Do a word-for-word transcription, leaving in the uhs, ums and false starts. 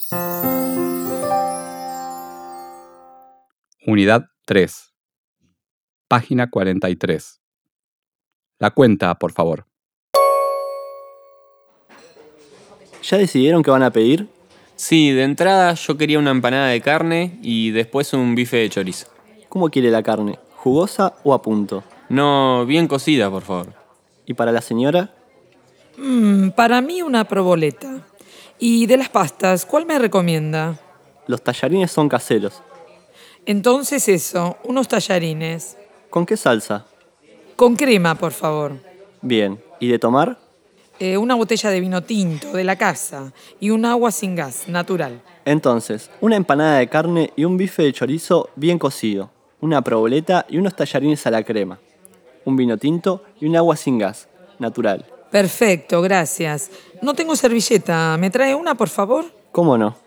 Unidad tres. Página cuarenta y tres. La cuenta, por favor. ¿Ya decidieron qué van a pedir? Sí, de entrada yo quería una empanada de carne y después un bife de chorizo. ¿Cómo quiere la carne? ¿Jugosa o a punto? No, bien cocida, por favor. ¿Y para la señora? Mm, para mí una proboleta. Y de las pastas, ¿cuál me recomienda? Los tallarines son caseros. Entonces eso, unos tallarines. ¿Con qué salsa? Con crema, por favor. Bien. ¿Y de tomar? Eh, una botella de vino tinto, de la casa. Y un agua sin gas, natural. Entonces, una empanada de carne y un bife de chorizo bien cocido. Una proboleta y unos tallarines a la crema. Un vino tinto y un agua sin gas, natural. Perfecto, gracias. No tengo servilleta. ¿Me trae una, por favor? ¿Cómo no?